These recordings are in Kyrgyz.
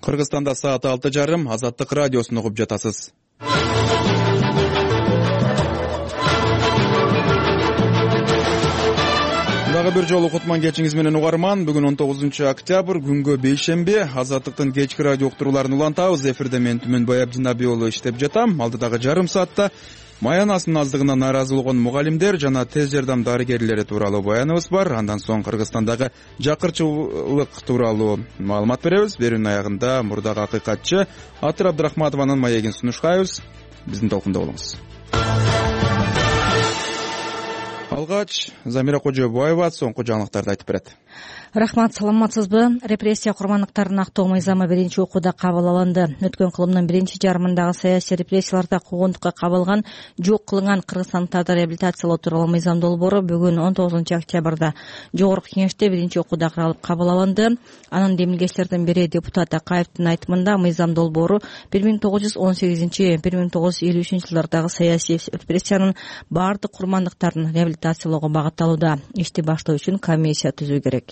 Кыргызстанда саат 6:30, Азаттык радиосун угуп жатасыз. Дагы бир жолу кутман кечиңиз менен угарман. Бүгүн 19-октябрь, күнгө бейшемби. Азаттыктын кечки радио уктурууларын улантабыз. Эфирде мен Түмөнбай Абдинабий уулу иштеп жатам. Алдыдагы жарым саатта маянасынын аздыгына нааразы болгон мугалимдер жана тез жардам дарыгерлери тууралуу баяныбыз бар. Андан соң Кыргызстандагы жакырчылык тууралуу маалымат беребиз. Берүүнүн аягында мурдагы акыйкатчы Атыр Абдрахматованын маегин сунуштайбыз. Биздин толкунда болуңуз. Алгач Замира Кожобаева соңку жаңылыктарды айтып берет. Рахмат, саламатсызбы? Репрессия курмандыктарын актоо мыйзамы биринчи окууда кабыл алынды. Өткөн кылымдын биринчи жарымындагы саясий репрессияларда куугунтукка кабылган, жок кылынган кыргызстандыктарды реабилитациялоо тууралуу мыйзам долбоору бүгүн 19-октябрда Жогорку кеңеште биринчи окууда каралып кабыл алынды. Анын демилгечтердин бири депутат Акаевдин айтымында мыйзам долбоору 1918-1953 жылдардагы саясий репрессиянын баардык курмандыктарын реабилитациялоого багытталууда. Ишти баштоо үчүн комиссия түзүү керек.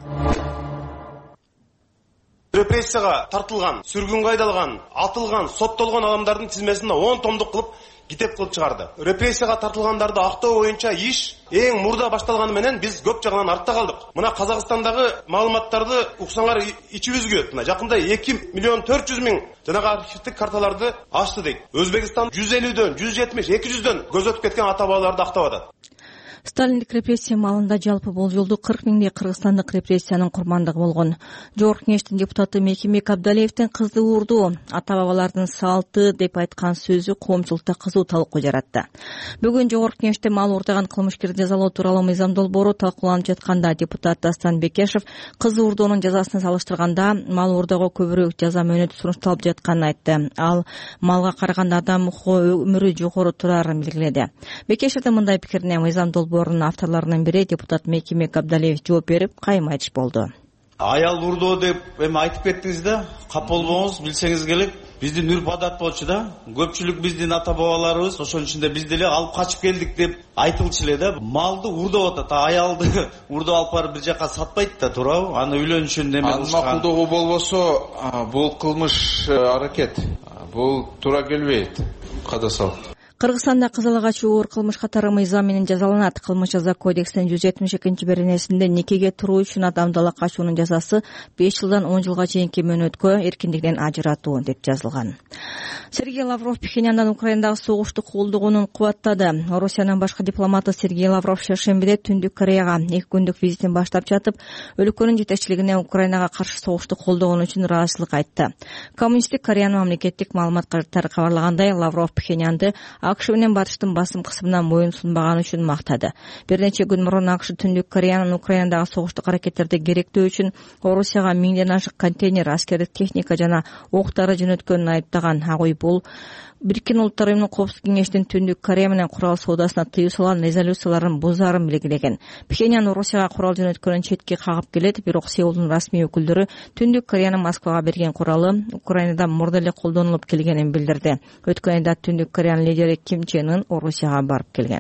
Репрессияга тартылган, сүргүнгө айдалган, атылган, соттолгон адамдардын тизмесин 10 томдук кылып китеп кылып чыгарды. Репрессияга тартылгандарды актоо боюнча иш эң мурда башталганы менен биз көп жагынан артта калдык. Мына Казакстандагы маалыматтарды уксаңар ичибиз күйөт. Жакында 2.400.000 жанагы архивдик карталарды ачты дейт. Өзбекстан 150дөн, 170, 200дөн көз өтүп кеткен ата-бабаларды актап атат. Сталиндик репрессия маалында жалпы болжолдуу 40 миңдей кыргызстандык репрессиянын курмандыгы болгон. Жогорку кеңештин депутаты Мекимбек Абдалиевдин кызды урду, ата-бабалардын салты деп айткан сөзү коомчулукта кызуу талкуу жаратты. Бүгүн Жогорку кеңеште мал урдаган кылмышкерди жазалоо тууралуу мыйзам долбоору талкууланып жатканда депутат Дастан Бекешев кызы урдоонун жазасын салыштырганда мал урдоого көбүрөөк жаза мөөнөтү сунушталып жатканын айтты. Ал малга караганда адам өмүрү жогору турарын белгиледи. Бекешевдин мындай пикирине мыйзам долбоорунун авторлорунун бири депутат Мекимбек Абдалиев жооп берип, кайым айтыш болду. Аял урдоо деп эми айтып кеттиңиз да, кап болбоңуз, билсеңиз керек. Биздин үрп адат болчу да. Көпчүлүк биздин ата-бабаларыбыз ошонун ичинде биз деле алып качып келдик деп айтылчу эле да. Малды урдоп атат, аялды урдоп алып барып бир жака сатпайт да, туурабы? Аны үйлөнүшүн неме кылышкан. Макулдугу болбосо, бул кылмыш аракет. Бул туура келбейт. Кадасал. Кыргызстанда кызыл агач оор кылмыш катары мыйзам менен жазаланат. Кылмыш жаза кодексинин 172-беренесинде никеге туруу үчүн адамды ала качуунун жазасы 5 жылдан 10 жылга чейинки мөөнөткө эркиндигинен ажыратуу деп жазылган. Сергей Лавров Пхеньяндын Украинадагы согушту колдогонун кубаттады. Россиянын башкы дипломаты Сергей Лавров шаршембиде Түндүк Кореяга 2 күндүк визитин баштап жатып, өлкөнүн жетекчилигине Украинага каршы согушту колдогон үчүн ыраазычылык айтты. Коммунисттик Кореянын мамлекеттик маалымат каражаттары кабарлагандай, Лавров Пхеньянды АКШ менен батыштын басым кысымына моюн сунбаганы үчүн мактады. Бир нече күн мурун АКШ Түндүк Кореянын Украинадагы согуштук аракеттерди керектөө үчүн Орусияга 1000ден ашык контейнер, аскердик техника жана октары жөнөткөнүн айыптаган. Агуй бул Бириккен Улуттар Уюмунун Коопсуздук кеңешинин Түндүк Корея менен курал соодасына тыюу салган резолюцияларын бузаарын белгилеген. Пхеньян Орусияга курал жөнөткөнүн четке кагып келет, бирок Сеулдун расмий өкүлдөрү Түндүк Кореянын Москвага берген куралы Украинада мурда эле колдонулуп келгенин билдирди. Өткөн айда Түндүк Кореянын лидери Ким Чен Ын Орусияга барып келген.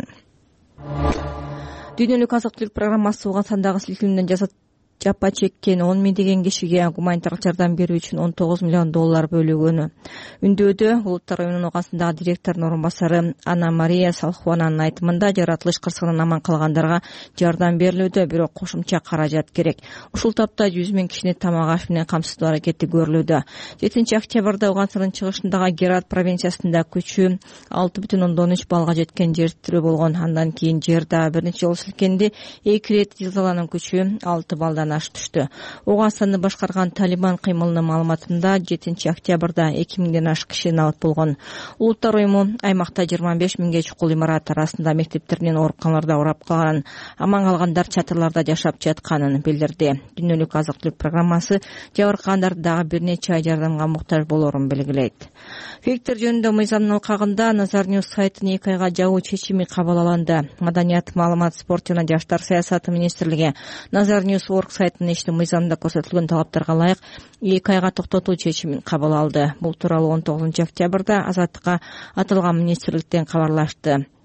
Дүйнөлүк азык-түлүк программасы Ооганстандагы силкинүүдөн жапа чеккен 10 миңдеген кишиге гуманитардык жардам берүү үчүн $19 миллион бөлүгөнү үндөөдө. Улуттар Уюмунун Ооганстандагы директорунун орун басары Анна Мария Салхуананын айтымында жаратылыш кырсыгынан аман калгандарга жардам берилүүдө, бирок кошумча каражат керек. Ушул тапта 100 миң кишини тамак аш менен камсыздоо аракети көрүлүүдө. 7-октябрда Ооганстандын чыгышындагы Герат провинциясында күчү 6,3 балга жеткен жер титирөө болгон. Андан кийин жер дагы бир нече жолу силкенди. 2 рет зилзаланын күчү 6 балдан аш түштү. Ооганстанды башкарган Талибан кыймылынын маалыматында 7-октябрда 2000ден ашык киши набат болгон. Улуттар Уюму аймакта 25 миңге чукул имарат арасында мектептер менен ооруканаларда урап калганын, аман калгандар чатырларда жашап жатканын билдирди. Дүйнөлүк азык-түлүк программасы жабыркагандарды дагы бир нече ай жардамга муктаж болорун белгилейт. Фейктер жөнүндө мыйзамдын алкагында Nazar News сайтын 2 айга жабуу чечими кабыл алынды. Маданият, маалымат, спорт жана жаштар саясаты министрлиги Nazar News сайтынын ишти мыйзамда көрсөтүлгөн талаптарга ылайык 2 айга токтотуу чечимин кабыл алды. Бул тууралуу 19-октябрда Азаттыкка аталган министрликтен кабарлашты.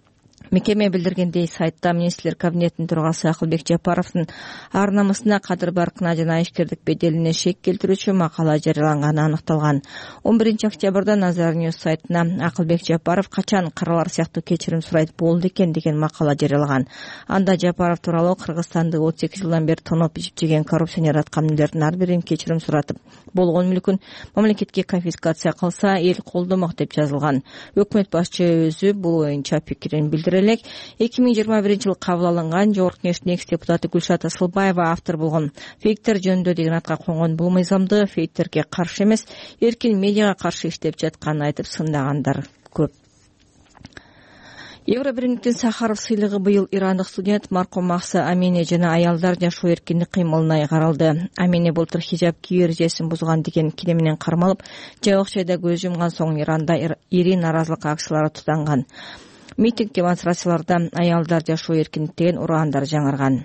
Мекеме билдиргендей, сайтта министрлер кабинетинин төрагасы Акылбек Жапаровдун ар намысына, кадыр баркына жана ишкердик беделине шек келтирүүчү макала жарыяланганы аныкталган. 11 октябрда Nazar News сайтына Акылбек Жапаров качан каралар сыяктуу кечирим сурайт болду экен деген макала жарыялаган. Анда Жапаров тууралуу Кыргызстанды 38 жылдан бери тоноп ичип жеген коррупционер аткамдардын ар бирин кечирим суратып, болгон мүлкүн мамлекетке конфискация кылса эл колдомок деп жазылган. Өкмөт башчы өзү бул боюнча пикирин билдире элек. 2021 жылы кабыл алынган Жогорку Кеңештин экс депутаты Гүлшат Асылбаева автор болгон фейктер жөнүндө деген атка конгон бул мыйзамды фейктерге каршы эмес, эркин медиага каршы иштеп жатканын айтып сындагандар көп. Евробиримдиктин Сахаров сыйлыгы быйыл ирандык студент маркум Махса Амини жана аялдар жашоо эркиндик кыймылына каралды. Амини былтыр хижаб кийүү эрежесин бузган деген кире менен кармалып, жабык жайда көз жумган соң Иранда ири наразылык акциялары тутанган. Митинг демонстрацияларда аялдар жашоо эркиндик деген ураандар жаңырган.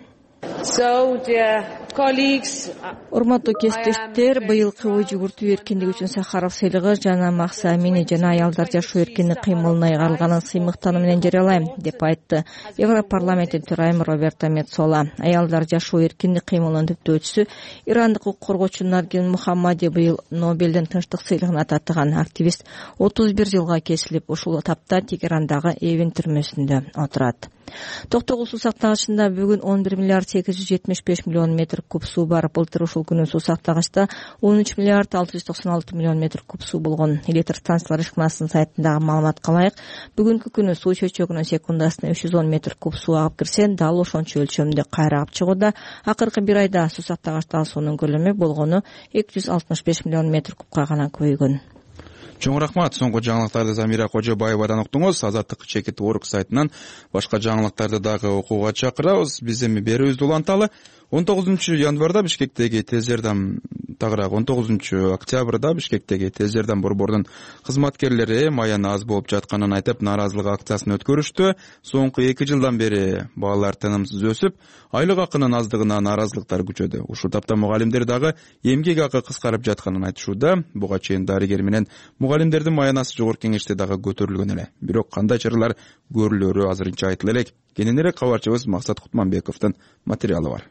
Урматтуу кесиптештер, быйылкы ой жүгүртүү эркиндиги үчүн Сахаров сыйлыгы жана Махса Амини жана аялдар жашоо эркиндик кыймылына каралганын сыймыктануу менен жарыялайм деп айтты Европарламенттин төрайымы Роберто Меццола. Аялдар жашоо эркиндик кыймылынын түптөөчүсү ирандык укук коргоочу Наргин Мухаммади быйыл Нобелдин тынчтык сыйлыгын ататтаган активист 31 жылга кесилип, ушул тапта Тегерандагы Эвин түрмөсүндө отурат. Токтогул суу сактагычында бүгүн 11 миллиард 875 миллион метр куб суу бар. Былтыр ушул күнү суу сактагычта 13 миллиард 696 миллион метр куб суу болгон. Электр станциялар ишканасынын сайтындагы маалыматка ылайык, бүгүнкү күнү суу чөйчөгүнө секундасына 310 метр куб суу агып кирсе, дал ошончо өлчөмдө кайра агып чыгууда. Акыркы бир айда суу сактагычтагы суунун көлөмү болгону 265 миллион метр кубка гана көбөйгөн. Чоң рахмат. Соңку жаңылыктарды Замира Кожобаевадан уктуңуз. Азаттык чекит орг сайтынан башка жаңылыктарды дагы окууга чакырабыз. Биз эми берүүбүздү уланталы. 19 январда Бишкектеги тез жардам, тагыраак 19 октябрда Бишкектеги тез жардам борборунун кызматкерлери маяны аз болуп жатканын айтып нааразылык акциясын өткөрүштү. Соңку 2 жылдан бери баалар тынымсыз өсүп, айлык акынын аздыгына нааразылыктар күчөдү. Ушул тапта мугалимдер дагы эмгек акы кыскарып жатканын айтышууда. Буга чейин дарыгер менен мугалимдердин маянасы Жогорку Кеңеште дагы көтөрүлгөн эле. Бирок кандай чаралар көрүлөрү азырынча айтыла элек. Кененирээк кабарчыбыз Максат Кутманбековдун материалы бар.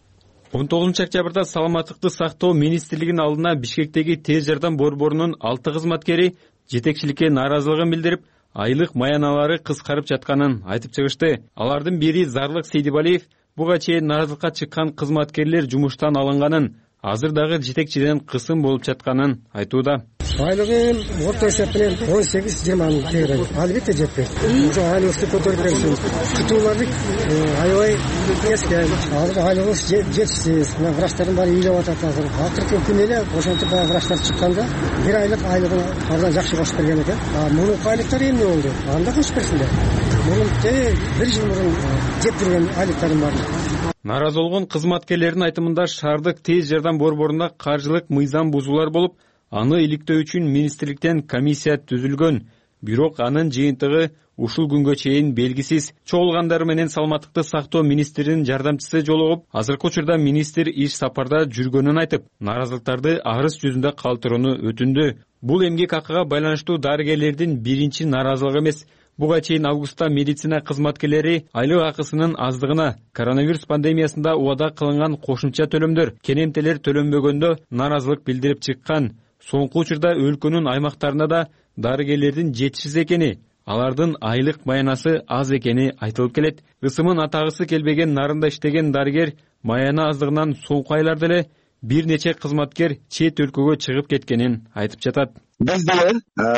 19 октябрда Саламаттыкты сактоо министрлигинин алдына Бишкектеги тез жардам борборунун 6 кызматкери жетекчиликке нааразылыгын билдирип, айлык маяналары кыскарып жатканын айтып чыгышты. Алардын бири Зарлык Сейдибалиев буга чейин нааразылыкка чыккан кызматкерлер жумуштан алынганын, азыр дагы жетекчиден кысым болуп жатканын айтууда. Айлыгым орто эсеп менен 18-20 тегерен. Албетте жетпейт. Ошо айлыкты көтөрүлгөн үчүн күтүүлөрдү аябай эскен. Азыр айлыгыбыз жетишсиз. Мына врачтардын баары үйлөп атат азыр. Акыркы күнү эле ошентип баягы врачтар чыкканда бир айлык айлыгын ардан жакшы кошуп берген экен. Мурунку айлыктар эмне болду? Анда кошуп берсиндер. Мурун бир жыл мурун жеткирген айлыктарым бар. Нааразы болгон кызматкерлердин айтымында шаардык тез жардам борборунда каржылык мыйзам бузуулар болуп, аны иликтөө үчүн министрликтен комиссия түзүлгөн. Бирок анын жыйынтыгы ушул күнгө чейин белгисиз. Чогулгандары менен Саламаттыкты сактоо министринин жардамчысы жолугуп, азыркы учурда министр иш сапарда жүргөнүн айтып, нааразылыктарды арыз жүзүндө калтырууну өтүндү. Бул эмгек акыга байланыштуу дарыгерлердин биринчи нааразылыгы эмес. Буга чейин августта медицина кызматкерлери айлык акысынын аздыгына, коронавирус пандемиясында убада кылынган кошумча төлөмдөр, кенемтелер төлөнбөгөндө нааразылык билдирип чыккан. Соңку учурда өлкөнүн аймактарында да дарыгерлердин жетишсиз экени, алардын айлык маянасы аз экени айтылып келет. Ысымын атагысы келбеген нарында иштеген дарыгер маяна аздыгынан соңку айларда эле бир нече кызматкер чет өлкөгө чыгып кеткенин айтып жатат. Биз деле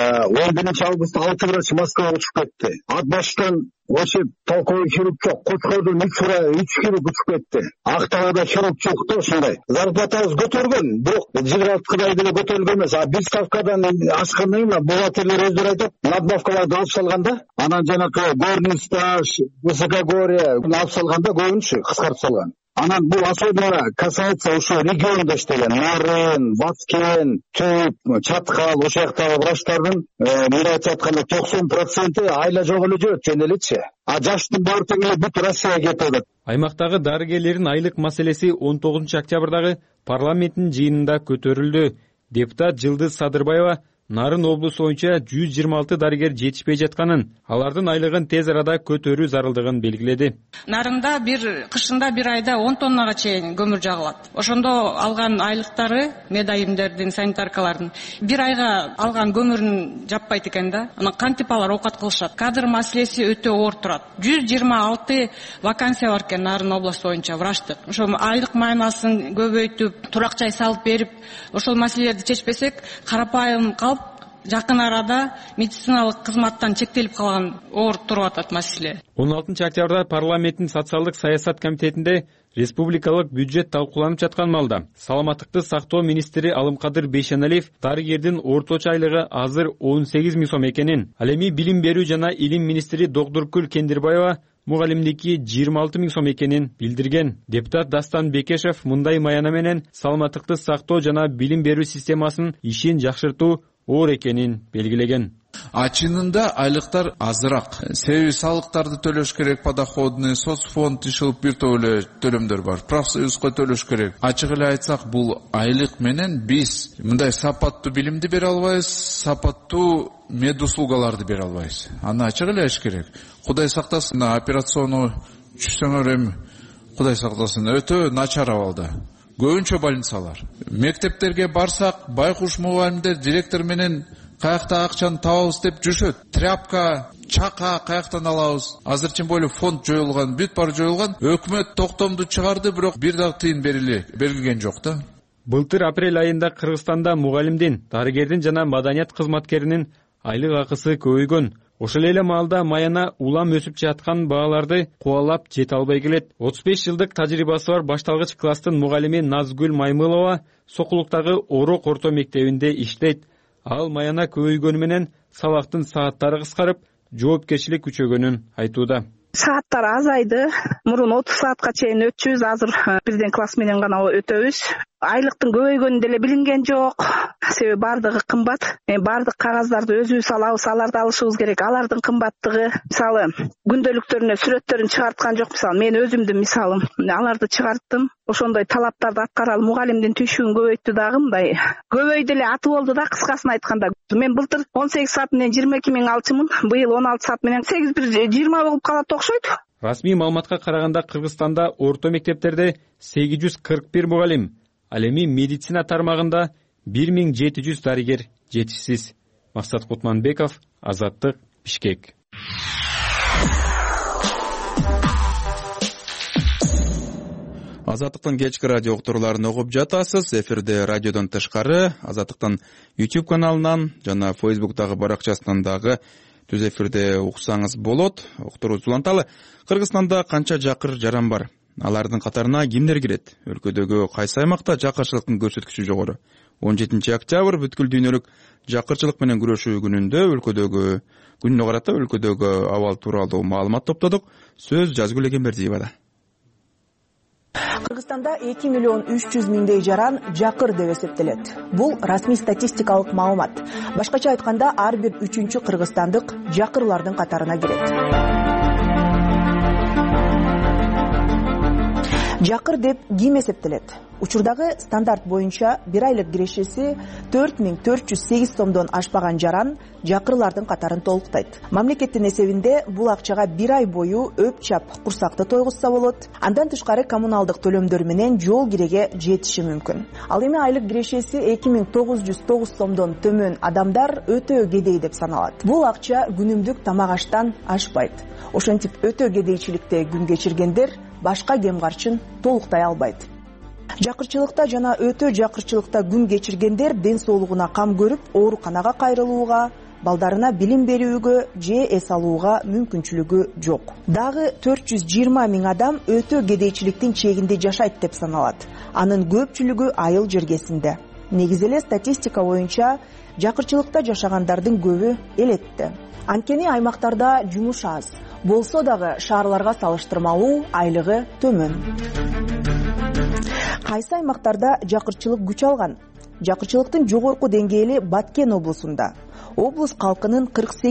11 августта 6 врач Москвага учуп кетти. Ат баштан очуп толковый хирург жок, Кучкордун 3 хирург учуп кетти. Актабада хирург жок да ошондой. Зарплатабыз көтөргөн, бирок жиграткадай деле көтөрүлгөн эмес. Биз ставкадан ашкандан кийин бухгалтерлер өздөрү айтат, надбавкаларды алып салганда, анан жанакы горный стаж, высокогорье алып салганда көбүнчө кыскартып салган. Анан бул особенно касается ошо региондо иштеген Нарын, Вацкен, Түп, Чаткал, ошол жактагы врачтардын мындай айтып атканда 90% айла жок эле жүрөт жөн элечи. А жаштын баары тең эле бүт Россияга кетип атат. Аймактагы дарыгерлердин айлык маселеси 19 октябрдагы парламенттин жыйынында көтөрүлдү. Депутат Жылдыз Садырбаева Нарын облусу боюнча 126 дарыгер жетишпей жатканын, алардын айлыгын тез арада көтөрүү зарылдыгын белгиледи. Нарында кышында бир айда 10 тоннага чейин көмүр жагылат. Ошондо алган айлыктары медайымдердин, санитаркалардын бир айга алган көмүрүн жаппайт экен да. Анан кантип алар оокат кылышат? Кадр маселеси өтө оор турат. 126 вакансия бар экен Нарын областы боюнча врачтык. Ошо айлык майнасын көбөйтүп, турак жай салып берип, ошол маселелерди чечпесек, карапайым калып, жакын арада медициналык кызматтан чектелип калган оор туруп атат маселе. 16 октябрда парламенттин социалдык саясат комитетинде республикалык бюджет талкууланып жаткан маалда саламаттыкты сактоо министри Алымкадыр Бейшеналиев дарыгердин орточо айлыгы азыр 18 миң сом экенин, ал эми билим берүү жана илим министри Доктуркүл Кендирбаева мугалимдики 26 миң сом экенин билдирген. Депутат Дастан Бекешев мындай маяна менен саламаттыкты сактоо жана билим берүү системасынын ишин жакшыртуу оор экенин белгилеген. Чынында айлыктар азыраак. Себеби салыктарды төлөш керек, подоходный, соцфонд ишилип бир топ эле төлөмдөр бар. Профсоюзга төлөш керек. Ачык эле айтсак, бул айлык менен биз мындай сапаттуу билимди бере албайбыз, сапаттуу медуслугаларды бере албайбыз. Аны ачык эле айт керек. Кудай сактасын, операциону түшсөңөр эми Кудай сактасын, өтө начар абалда. Көбүнчө больницалар. Мектептерге барсак, байкуш мугалимдер директор менен каякта акчаны табабыз деп жүрүшөт. Тряпка, чака каяктан алабыз. Азыр тем более фонд жоюлган, бүт баары жоюлган. Өкмөт токтомду чыгарды, бирок бир дагы тыйын берилген жок да. Былтыр апрель айында Кыргызстанда мугалимдин, дарыгердин жана маданият кызматкеринин айлык акысы көбөйгөн. Ошол эле маалда маяна улам өсүп жаткан бааларды кубалап жете албай келет. 35 жылдык тажрыйбасы бар башталгыч класстын мугалими Назгүл Маймылова Сокулуктагы Орок орто мектебинде иштейт. Ал маяна көбөйгөнү менен сабактын сааттары кыскарып, жоопкерчилик күчөгөнүн айтууда. Сааттар азайды. Мурун 30 саатка чейин өтчүбүз, азыр бизден класс менен гана өтөбүз. Айлыктын көбөйгөнү деле билинген жок. Себеби бардыгы кымбат. Бардык кагаздарды өзүбүз алабыз, аларды алышыбыз керек. Алардын кымбаттыгы, мисалы, күндөлүктөрүнө сүрөттөрүн чыгарткан жок. Мисалы, мен өзүмдүн мисалым, аларды чыгарттым. Ошондой талаптарды аткаралы, мугалимдин түшүгүн көбөйттү дагы, мындай көбөйдү эле аты болду да, кыскасын айтканда. Мен былтыр 18 саат менен 22 миң алчымын, быйыл 16 саат менен 8-20 болуп калат окшойт. Расмий маалыматка караганда Кыргызстанда орто мектептерде 841 мугалим, ал эми медицина тармагында 1700 дарыгер жетишсиз. Максат Кутманбеков, Азаттык, Бишкек. Азаттыктын кечки радио уктурууларын угуп жатасыз. Эфирде радиодон тышкары Азаттыктын YouTube каналынан жана Facebook'тагы баракчасынан дагы түз эфирде уксаңыз болот. Уктурубузду уланталы. Кыргызстанда канча жакыр жаран бар? Алардын катарына кимдер кирет? Өлкөдөгү кайсы аймакта жакырчылыктын көрсөткүчү жогору? 17 октябрь бүткүл дүйнөлүк жакырчылык менен күрөшүү күнүндө күнүнө карата өлкөдөгү абал тууралуу маалымат топтодук. Сөз Жазгүл Эгембердиевада. Кыргызстанда 2 миллион 300 миңдей жаран жакыр деп эсептелет. Бул расмий статистикалык маалымат. Башкача айтканда, ар бир 3-чү кыргызстандык жакырлардын катарына кирет. Жакыр деп ким эсептелет? Учурдагы стандарт боюнча бир айлык кирешеси 4408 сомдон ашпаган жаран жакырлардын катарын толуктайт. Мамлекеттин эсебинде бул акчага бир ай бою өп-чап курсакты тойгузса болот. Андан тышкары коммуналдык төлөмдөр менен жол киреге жетиши мүмкүн. Ал эми айлык кирешеси 2909 сомдон төмөн адамдар өтө кедей деп саналат. Бул акча күнүмдүк тамак аштан ашпайт. Ошентип өтө кедейчиликте күн кечиргендер башка кем карчын толуктай албайт. Жакырчылыкта жана өтө жакырчылыкта күн кечиргендер ден соолугуна кам көрүп, ооруканага кайрылууга, балдарына билим берүүгө же эс алууга мүмкүнчүлүгү жок. Дагы 420 миң адам өтө кедейчиликтин чегинде жашайт деп саналат. Анын көпчүлүгү айыл жергесинде. Негизи эле статистика боюнча жакырчылыкта жашагандардын көбү элетте. Анткени аймактарда жумуш аз. Болсо дагы шаарларга салыштырмалуу айлыгы төмөн. Кайсы аймактарда жакырчылык күч алган? Жакырчылыктын жогорку деңгээли Баткен облусунда. Облус калкынын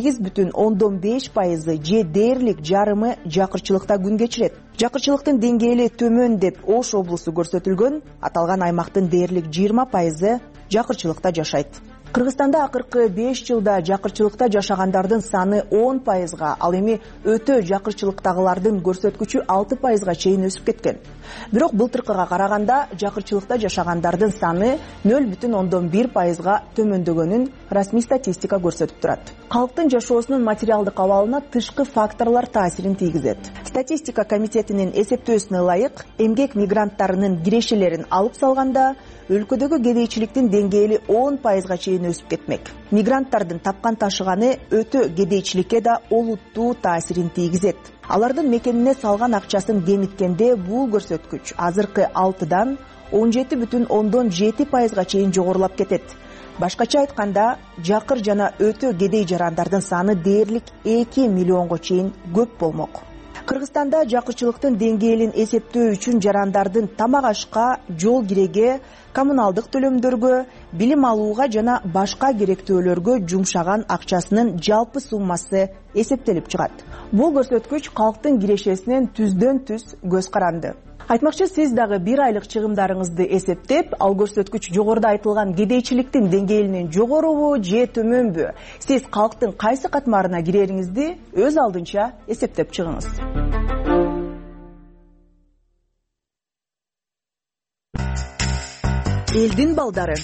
48,5% же дээрлик жарымы жакырчылыкта күн кечирет. Жакырчылыктын деңгээли төмөн деп Ош облусу көрсөтүлгөн, аталган аймактын дээрлик 20% жакырчылыкта жашайт. Кыргызстанда акыркы 5 жылда жакырчылыкта жашагандардын саны 10%, ал эми өтө жакырчылыктагылардын көрсөткүчү 6%га чейин өсүп кеткен. Бирок былтыркыга караганда жакырчылыкта жашагандардын саны 0,1%га төмөндөгөнүн расмий статистика көрсөтүп турат. Калктын жашоосунун материалдык абалына тышкы факторлор таасирин тийгизет. Статистика комитетинин эсептөөсүнө ылайык, эмгек мигранттарынын кирешелерин алып салганда өлкөдөгү кедейчиликтин деңгээли 10%га чейин өсүп кетмек. Мигранттардын тапкан ташыганы өтө кедейчиликке да олуттуу таасирин тийгизет. Алардын мекенине салган акчасын кемиткенде бул көрсөткүч азыркы 6дан 17,7%га чейин жогорулап кетет. Башкача айтканда, жакыр жана өтө кедей жарандардын саны дээрлик 2 миллионго чейин көп болмок. Кыргызстанда жакырчылыктын деңгээлин эсептөө үчүн жарандардын тамак ашка, жол киреге, коммуналдык төлөмдөргө, билим алууга жана башка керектөөлөргө жумшаган акчасынын жалпы суммасы эсептелип чыгат. Бул көрсөткүч калктын кирешесинен түздөн-түз көз каранды. Айтмакчы, сиз дагы 1 айлык чыгымдарыңызды эсептеп, ал көрсөткүч жогоруда айтылган кедейчиликтин деңгээлинен жогорубу же төмөнбү? Сиз калктын кайсы катмарына кирериңизди өз алдынча эсептеп чыгыңыз. Элдин балдары.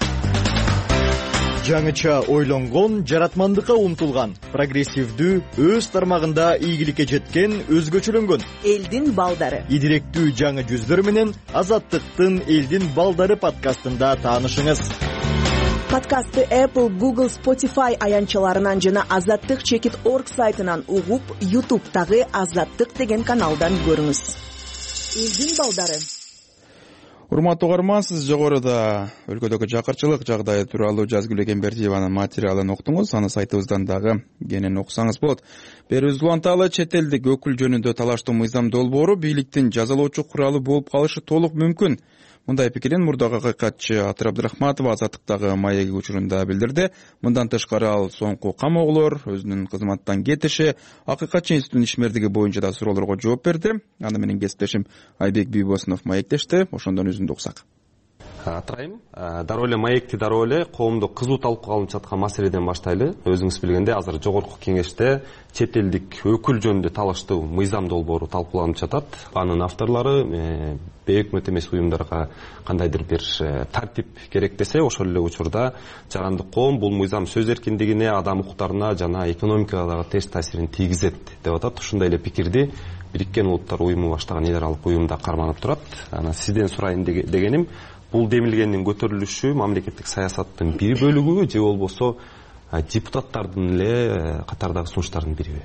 Жаңыча ойлонгон, жаратмандыкка умтулган, прогрессивдүү, өз тармагында ийгиликке жеткен, өзгөчөлөнгөн. Элдин балдары. Идиректүү жаңы жүздөр менен Азаттыктын Элдин балдары подкастында таанышыңыз. Подкастты Apple, Google, Spotify аянчаларынан жана azattik.org сайтынан угуп, YouTube'тагы Азаттык деген каналдан көрүңүз. Элдин балдары. Урматтуу угарман, сиз жогоруда өлкөдөгү жакырчылык жагдайы тууралуу Жазгүл Экенбердиеванын материалын уктуңуз. Аны сайтыбыздан дагы кенен окусаңыз болот. Берүүбүз уланталы, чет элдик өкүл жөнүндө талаштуу мыйзам долбоору бийликтин жазалоочу куралы болуп калышы толук мүмкүн. Мындай пикирин мурдагы акыйкатчы Атыр Абдрахматова Азаттыктагы маеги учурунда билдирди. Мындан тышкары ал соңку камоолор, өзүнүн кызматтан кетиши, акыйкатчы институттун ишмердиги боюнча да суроолорго жооп берди. Аны менен кесиптешим Айбек Бийбосунов маектешти. Ошондон үзүндү уксак. Атырайым, дароо эле маекти дароо эле коомдо кызуу талкууга алынып жаткан маселеден баштайлы. Өзүңүз билгендей, азыр жогорку кеңеште чет элдик өкүл жөнүндө талаштуу мыйзам долбоору талкууланып жатат. Анын авторлору бейөкмөт эмес уюмдарга кандайдыр бир тартип керек десе, ошол эле учурда жарандык коом бул мыйзам сөз эркиндигине, адам укуктарына жана экономикага дагы терс таасирин тийгизет деп атат. Ушундай эле пикирди Бириккен Улуттар уюму баштаган эл аралык уюмда карманып турат. Анан сизден сурайын дегеним, бул демилгендин көтөрүлүшү мамлекеттик саясаттын бир бөлүгүбү же болбосо депутаттардын эле катардагы сунуштардын бириби?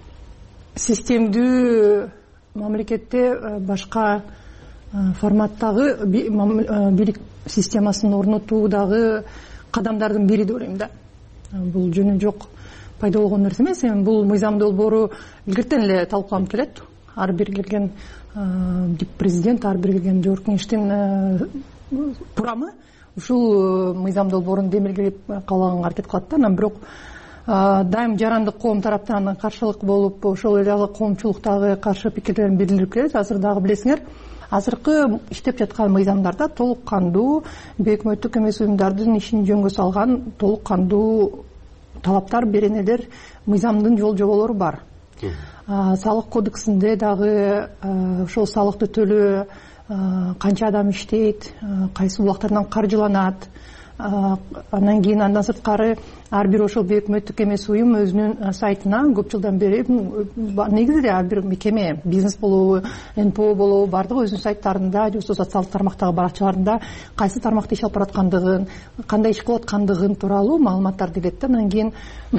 Системдүү мамлекетте башка форматтагы бийлик системасын орнотуудагы кадамдардын бири деп ойлойм да. Бул жөнү жок пайда болгон нерсе эмес. Бул мыйзам долбоору илгертен эле талкууланып келет. Ар бир келген президент, ар бир келген жогорку кеңештин курамы ушул мыйзам долбоорун демилгелеп кабыл аракет кылат да. Анан бирок дайым жарандык коом тараптан каршылык болуп, ошол эле коомчулуктагы каршы пикирлерин билдирип келет. Азыр дагы билесиңер, азыркы иштеп жаткан мыйзамдарда толук кандуу бейөкмөттүк эмес уюмдардын ишин жөнгө салган толук кандуу талаптар, беренелер, мыйзамдын жол жоболору бар. Салык кодексинде дагы ошол салыкты төлөө, канча адам иштейт, кайсы булактардан каржыланат, андан кийин андан сырткары ар бир ошол бейөкмөттүк эмес уюм өзүнүн сайтына көп жылдан бери негизи ар бир мекеме, бизнес болобу, НПО болобу, бардыгы өзүнүн сайттарында же социалдык тармактагы баракчаларында кайсы тармакта иш алып бараткандыгын, кандай иш кылып аткандыгын тууралуу маалыматтарды илет. Андан кийин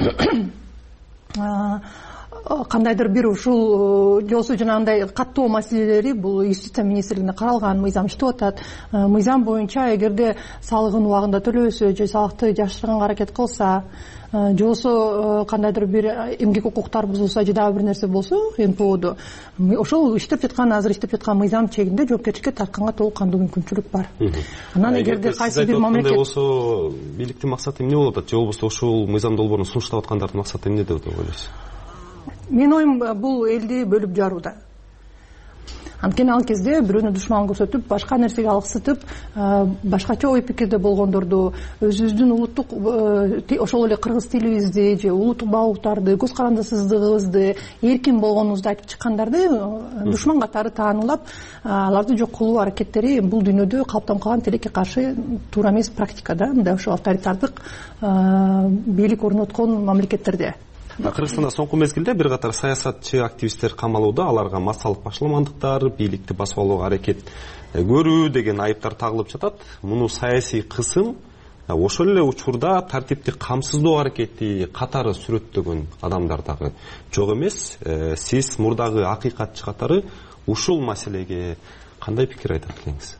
кандайдыр бир ушул жолсу жанагындай каттоо маселелери бул юстиция министрлигинде каралган, мыйзам иштеп атат. Мыйзам боюнча эгерде салыгын убагында төлөбөсө же салыкты жашырганга аракет кылса, же болбосо кандайдыр бир эмгек укуктар бузулса же дагы бир нерсе болсо НПОдо, ошол иштеп жаткан, азыр иштеп жаткан мыйзам чегинде жоопкерчиликке тартканга толук кандуу мүмкүнчүлүк бар. Анан эгерде кайсы бир мамлекет болсо, бийликтин максаты эмне болуп атат же болбосо ушул мыйзам долбоорун сунуштап аткандардын максаты эмне деп ойлойсуз? Менин оюм бул элди бөлүп жарууда. Анткени ал кезде бирөөнү душман көрсөтүп, башка нерсеге алгысытып, башкача ой пикирде болгондорду, өзүбүздүн улуттук ошол эле кыргыз тилибизди же улуттук баалуулуктарды, көз карандысыздыгыбызды, эркин болгонубузду айтып чыккандарды душман катары таанылап, аларды жок кылуу аракеттери бул дүйнөдө калыптанып калган тилекке каршы туура эмес практика да, мындай ошо авторитардык бийлик орноткон мамлекеттерде. Кыргызстанда соңку мезгилде бир катар саясатчы активисттер камалууда, аларга массалык башаламандыктар, бийликти басып алууга аракет көрүү деген айыптар тагылып жатат. Муну саясий кысым ошол эле учурда тартипти камсыздоо аракети катары сүрөттөгөн адамдар дагы жок эмес. Сиз мурдагы акыйкатчы катары ушул маселеге кандай пикир айтат элеңиз?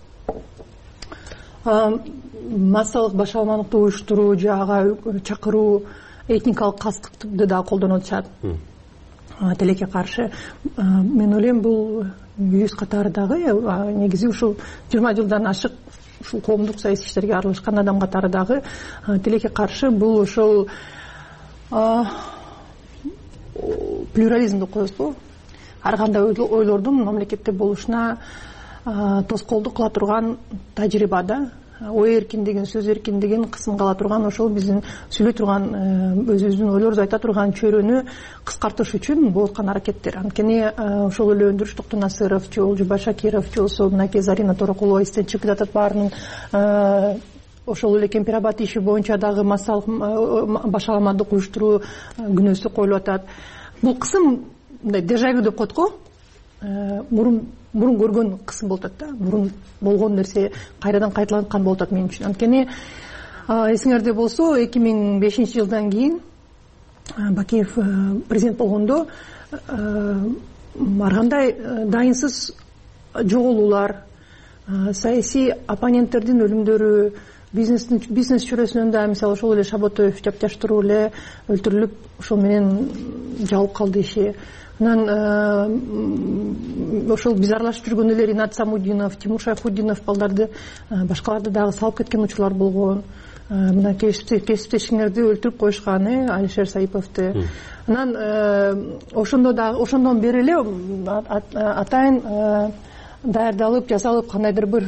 Массалык башаламандыкты уюштуруу же ага чакыруу этникалык кастыкты да колдонуп атышат. Тилекке каршы. Мен ойлойм, бул биз катары дагы негизи ушул 20 жылдан ашык ушул коомдук саясий иштерге аралашкан адам катары дагы тилекке каршы бул ошол плюрализм деп коебузбу? Ар кандай ойлордун мамлекетте болушуна тоскоолдук кыла турган тажрыйба да. Ой эркиндигин, сөз эркиндигин кысымга ала турган, ошол биздин сүйлөй турган, өзүбүздүн ойлорубузду айта турган чөйрөнү кыскартыш үчүн болуп аткан аракеттер. Анткени ошол эле Өндүрүш Токтонасыров, же Олжубай Шакиров, же болбосо мынакей Зарина Торокулова эстен чыгып жатат баарынын. Ошол эле Кемпир-Абад иши боюнча дагы массалык башаламандык уюштуруу күнөөсү коюлуп атат. Бул кысым мындай дежавю деп коет го. Мурун көргөн кысым болуп атат да. Мурун болгон нерсе кайрадан кайталанткан болуп атат мен үчүн. Анткени эсиңерде болсо 2005-жылдан кийин Бакиев президент болгондо ар кандай дайынсыз жоголуулар, саясий оппоненттердин өлүмдөрү, бизнес чөйрөсүнөн да мисалы ошол эле Шаботоев жапташтыруу эле өлтүрүлүп, ошол менен жабылып калды иши. Анан ошол биз аралашып жүргөн эле Ринат Самудинов, Тимур Шайхуддинов балдарды, башкаларды дагы салып кеткен учурлар болгон. Мына кесиптешиңерди өлтүрүп коюшкан, Алишер Саиповду. Анан ошондон бери эле атайын даярдалып, жасалып кандайдыр бир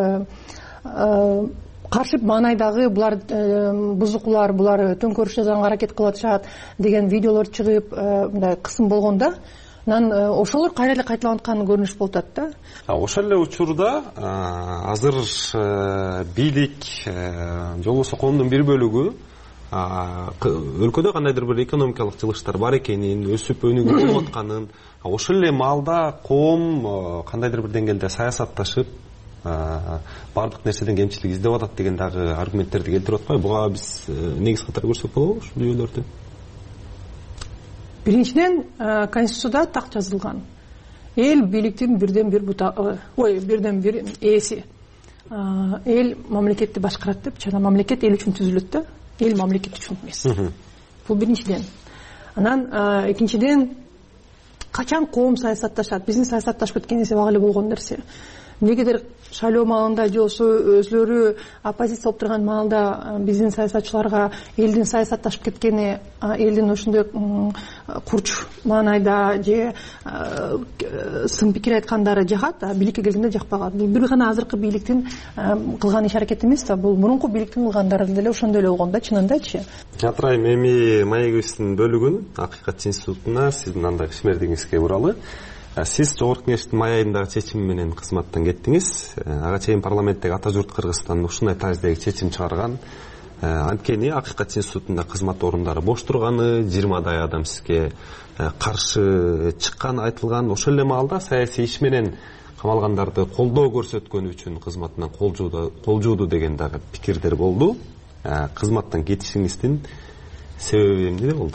каршы маанайдагы булар бузукулар, булар төңкөрүш жасаганга аракет кылып атышат деген видеолор чыгып, мындай кысым болгондо, анан ошолор кайра эле кайталанткан көрүнүш болуп атат да. Ошол эле учурда азыр бийлик же болбосо коомдун бир бөлүгү өлкөдө кандайдыр бир экономикалык жылыштар бар экенин, өсүп өнүгүп болуп атканын, ошол эле маалда коом кандайдыр бир деңгээлде саясатташып бардык нерседен кемчилик издеп атат деген дагы аргументтерди келтирип атпайбы? Буга биз негиз катары көрсөк болобу ушул жүйөлөрдү? Биринчиден, Конституцияда так жазылган. Эл бийликтин бирден бир ээси. Эл мамлекетти башкарат деп, жана мамлекет эл үчүн түзүлөт да. Эл мамлекет үчүн эмес. Бул биринчиден. Анан экинчиден, качан коом саясатташат? Биздин саясатташып кеткен нерсе бак эле болгон нерсе. Негедир шайлоо маалында же болсо өзлөрү оппозиция болуп турган маалда биздин саясатчыларга элдин саясатташып кеткени, элдин ошондой курч маанайда же сын пикир айткандары жагат, бийликке келгенде жакпаган. Бул бир гана азыркы бийликтин кылган иш аракети эмес да, бул мурунку бийликтин кылгандары деле ошондой эле болгон да, чынындачы. Атырайым, эми маегибиздин бөлүгүн Акыйкат институтуна сиздин андай ишмердигиңизге уралы. Сиз Жогорку Кеңештин май айындагы чечими менен кызматтан кеттиңиз. Ага чейин парламенттеги Ата журт Кыргызстан ушундай тариздеги чечим чыгарган. Анткени Акыйкат институтунда кызмат орундары бош турганы, 20дай адам сизге каршы чыкканы айтылган. Ошол эле маалда саясий иш менен камалгандарды колдоо көрсөткөнү үчүн кызматынан кол жууду деген дагы пикирлер болду. Кызматтан кетишиңиздин себеби эмне болду?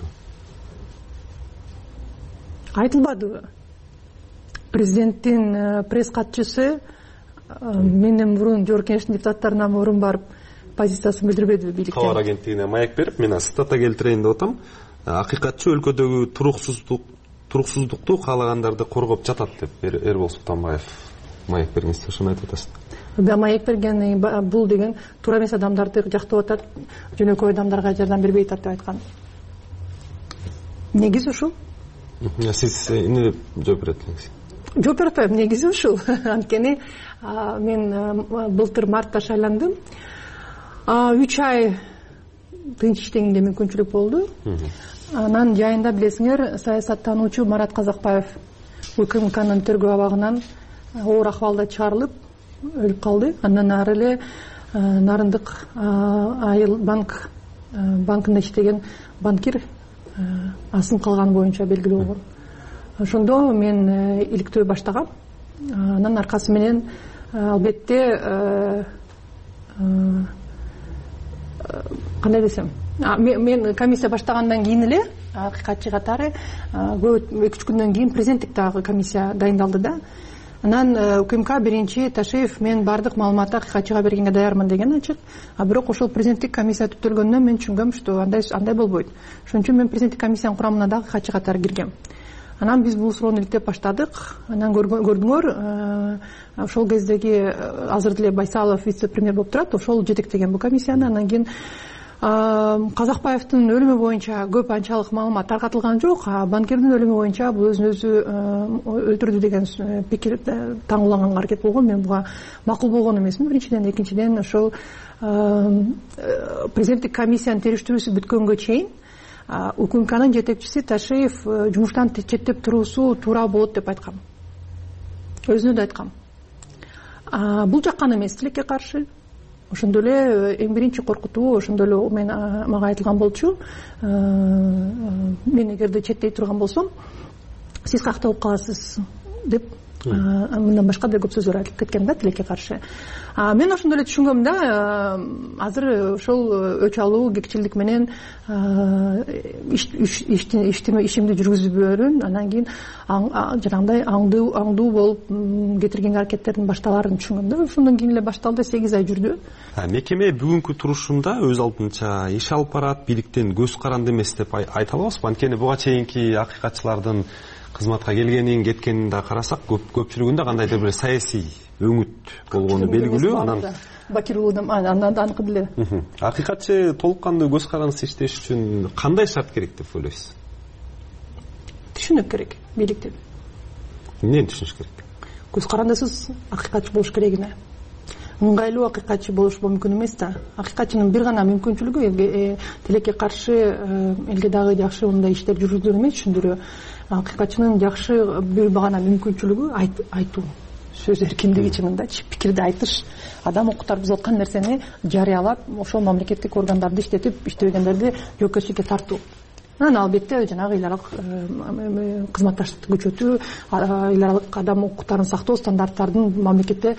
Айтылбадыбы? Президенттин пресс катчысы менден мурун Жогорку Кеңештин депутаттарына мурун барып позициясын билдирбедиби бийликке? Кабар агенттигине маек берип, мен цитата келтирейин деп атам. Акыйкатчы өлкөдөгү туруксуздукту каалагандарды коргоп жатат деп Эрбол Султанбаев маек бергенсиз, ошону айтып атасыз. Маек берген бул деген туура эмес адамдарды жактап атат, жөнөкөй адамдарга жардам бербей атат деп айткан. Негизи ушул. Сиз эмне жооп берет элеңиз? жооп бере атпайм, негизи ушул. Анткени мен былтыр мартта шайландым. 3 ай тынч иштегенге мүмкүнчүлүк болду. Анан жайында билесиңер, саясаттануучу Марат Казакбаев УКМКнын тергөө абагынан оор акыбалда чыгарылып өлүп калды. Андан ары эле Нарындык айыл банкында иштеген банкир асым калган боюнча белгилүү болгон. Ошондо мен иликтөө баштагам. Анан аркасы менен албетте кандай десем, мен комиссия баштагандан кийин эле акыйкатчы катары 2-3 күндөн кийин президенттик дагы комиссия дайындалды да. Анан УКМК биринчи Ташиев мен бардык маалыматты акыйкатчыга бергенге даярмын деген ачык. Бирок ошол президенттик комиссия түптөлгөндөн мен түшүнгөм, что андай болбойт. Ошон үчүн мен президенттик комиссиянын курамына дагы акыйкатчы катары киргем. Анан биз бул суроону иликтеп баштадык. Анан көрдүңөр, ошол кездеги азыр деле Байсалов вице-премьер болуп турат, ошол жетектеген бул комиссияны. Анан кийин Казакбаевдин өлүмү боюнча көп анчалык маалымат таркатылган жок. Банкирдин өлүмү боюнча бул өзүн өзү өлтүрдү деген пикир таңууланганга аракет болгон. Мен буга макул болгон эмесмин. Биринчиден, экинчиден ошол президенттик комиссиянын териштирүүсү бүткөнгө чейин УКМКнын жетекчиси Ташиев жумуштан четтеп туруусу туура болот деп айткам. Өзүнө да айткам. Бул жаккан эмес, тилекке каршы. Ошондо эле эң биринчи коркутуу ошондо эле мага айтылган болчу. Мен эгерде четтей турган болсом, сиз каякта болуп каласыз деп мындан башка да көп сөздөр айтылып кеткен да, тилекке каршы. Мен ошондо эле түшүнгөм да, азыр ошол өч алуу кекчилдик менен ишимди жүргүзбөөрүн, анан кийин жанагындай аңдуу болуп кетиргенге аракеттердин башталаарын түшүнгөм да. Ошондон кийин эле башталды, 8 ай жүрдү. Мекеме бүгүнкү турушунда өз алдынча иш алып барат, бийликтен көз каранды эмес деп айта алабызбы? Анткени буга чейинки акыйкатчылардын кызматка келгенин, кеткенин да карасак, көпчүлүгүндө кандайдыр бир саясий өңүт болгону белгилүү. Анан Бакир уулудан аныкы деле. Акыйкатчы толук кандуу көз карандысыз иштеш үчүн кандай шарт керек деп ойлойсуз? Түшүнүк керек, бийликтен. Эмнени түшүнүш керек? Көз карандысыз акыйкатчы болуш керегине. Ыңгайлуу акыйкатчы болуш мүмкүн эмес да. Акыйкатчынын бир гана мүмкүнчүлүгү тилекке каршы элге дагы жакшы мындай иштер жүргүзүү эмес, түшүндүрүү. Акыйкатчынын жакшы бир гана мүмкүнчүлүгү айтуу. Сөз эркиндиги чынындачы, пикирди айтыш, адам укуктар бузуп аткан нерсени жарыялап, ошол мамлекеттик органдарды иштетип, иштебегендерди жоопкерчиликке тартуу. Анан албетте жанагы эл аралык кызматташтыкты күчөтүү, эл аралык адам укуктарын сактоо стандарттарын мамлекетте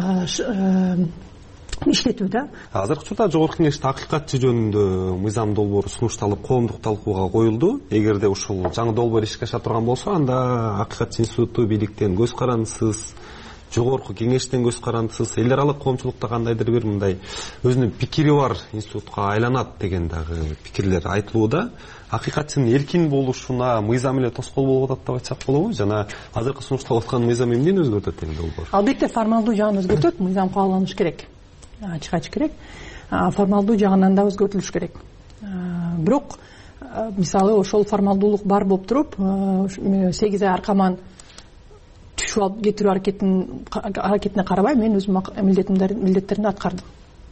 иштетүү да. Азыркы учурда Жогорку Кеңеште акыйкатчы жөнүндө мыйзам долбоору сунушталып, коомдук талкууга коюлду. Эгерде ушул жаңы долбоор ишке аша турган болсо, анда акыйкатчы институту бийликтен көз карандысыз, Жогорку Кеңештен көз карандысыз, эл аралык коомчулукта кандайдыр бир мындай өзүнүн пикири бар институтка айланат деген дагы пикирлер айтылууда. Акыйкатчынын эркин болушуна мыйзам эле тоскоол болуп атат деп айтсак болобу? Жана азыркы сунушталып аткан мыйзам эмнени өзгөртөт деген долбоор? Албетте формалдуу жагын өзгөртөт, мыйзам кабылданыш керек. Ачык керек. Формалдуу жагынан да өзгөртүлүш керек. Бирок мисалы ошол формалдуулук бар болуп туруп, 8 ай аркаман түшүп алып кетирүү аракетине карабай мен өзүм милдеттеримди аткардым.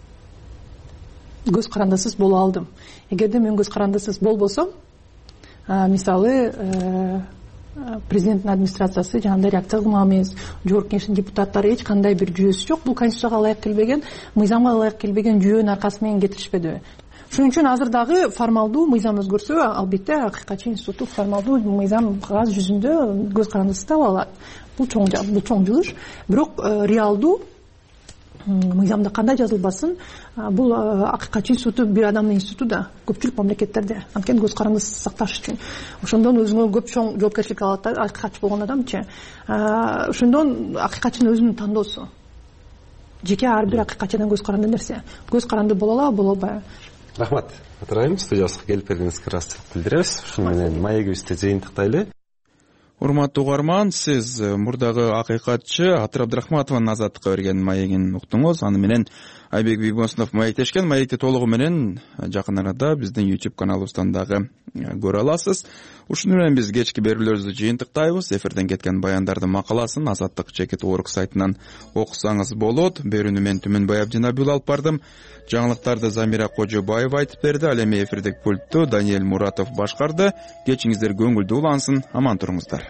Көз карандысыз боло алдым. Эгерде мен көз карандысыз болбосом, мисалы президенттин администрациясы жанагындай реакция кылмак эмес, Жогорку Кеңештин депутаттары эч кандай бир жүйөсү жок, бул конституцияга ылайык келбеген, мыйзамга ылайык келбеген жүйөнүн аркасы менен кетиришпеди. Ошон үчүн азыр дагы формалдуу мыйзам өзгөрсө, албетте акыйкатчы институту формалдуу мыйзам кагаз жүзүндө көз карандысыз таба алат. Бул чоң жылыш. Бирок реалдуу мыйзамда кандай жазылбасын, бул акыйкатчы институту бир адамдын институту да көпчүлүк мамлекеттерде. Анткени көз карандысыз сакташ үчүн. Ошондон өзүңө көп чоң жоопкерчилик алат акыйкатчы болгон адамчы. Ошондон акыйкатчынын өзүнүн тандоосу. Жеке ар бир акыйкатчыдан көз каранды нерсе. Көз каранды боло алабы, боло албайбы? Рахмат. Атырайым студиябызга келип бергениңизге ыраазычылык билдиребиз. Ушуну менен маегибизди жыйынтыктайлы. урматтуу угарман, сиз мурдагы акыйкатчы Атыр Абдрахматованын Азаттыкка берген маегин уктуңуз. Аны менен Айбек Бийбосунов маектешкен. Маекти толугу менен жакын арада биздин YouTube каналыбыздан дагы көрө аласыз. Ушуну менен биз кечки берүүлөрүбүздү жыйынтыктайбыз. Эфирден кеткен баяндардын макаласын Азаттык Чекит.org сайтынан окусаңыз болот. Берүүнү мен Түмөнбай Абдинабиұлы алып бардым. Жаңылыктарды Замира Кожобаева айтып берди. Ал эми эфирдик пультту Даниэль Муратов башкарды. Кечиңиздер көңүлдүү улансын. Аман туруңуздар.